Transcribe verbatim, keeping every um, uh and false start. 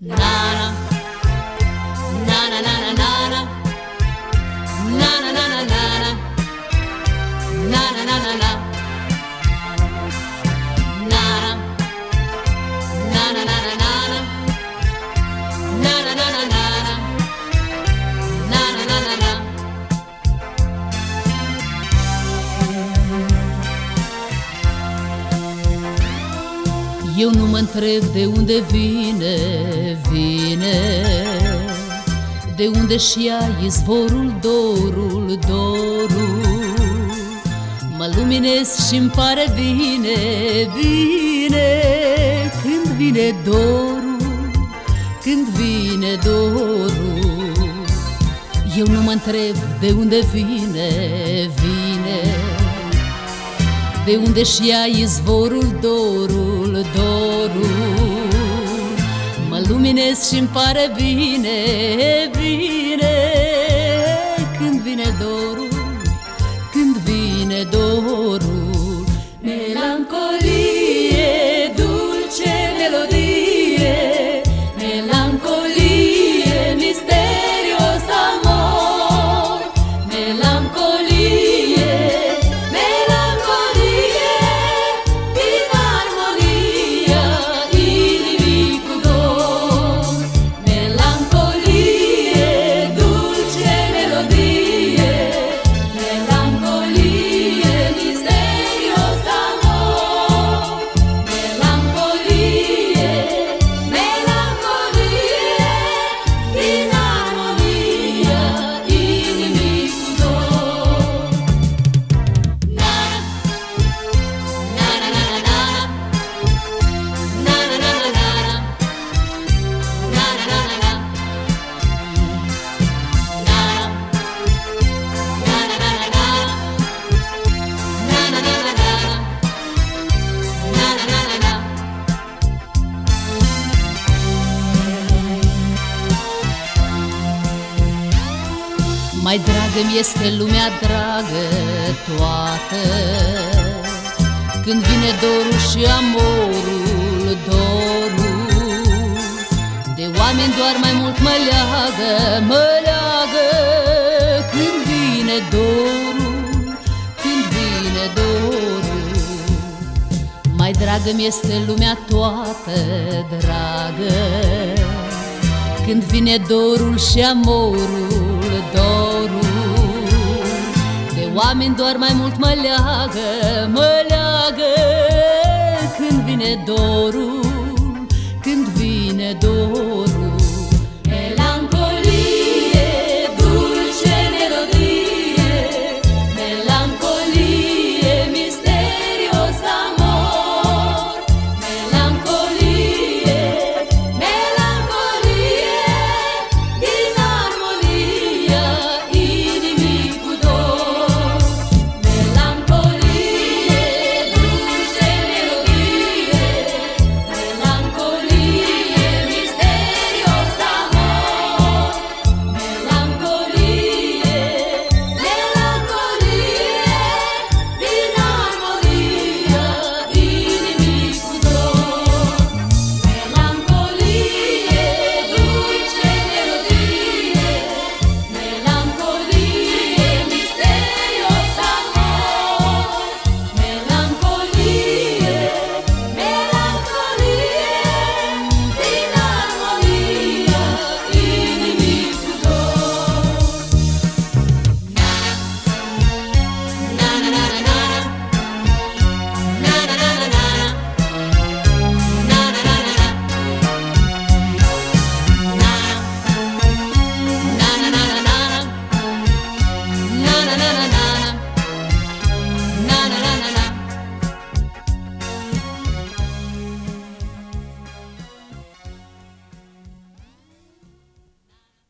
Na na na na na na na na na na na na na na na na na na na Eu nu mă întreb de unde vine, vine de unde și ia izvorul, dorul, dorul. Mă luminez și-mi pare bine, bine când vine dorul, când vine dorul. Eu nu mă întreb de unde vine, vine de unde și ia izvorul, dorul, dorul. Mă luminez și-mi pare bine, bine când vine dorul, când vine dorul. Melancolie, dulce melodie, melancolie, misterios amor. Melancolie, mai dragă-mi este lumea dragă toată, când vine dorul și amorul, dorul. De oameni doar mai mult mă leagă, mă leagă când vine dorul, când vine dorul. Mai dragă-mi este lumea toată, dragă, când vine dorul și amorul, dorul. De oameni doar mai mult mă leagă, mă leagă când vine dorul, când vine dorul.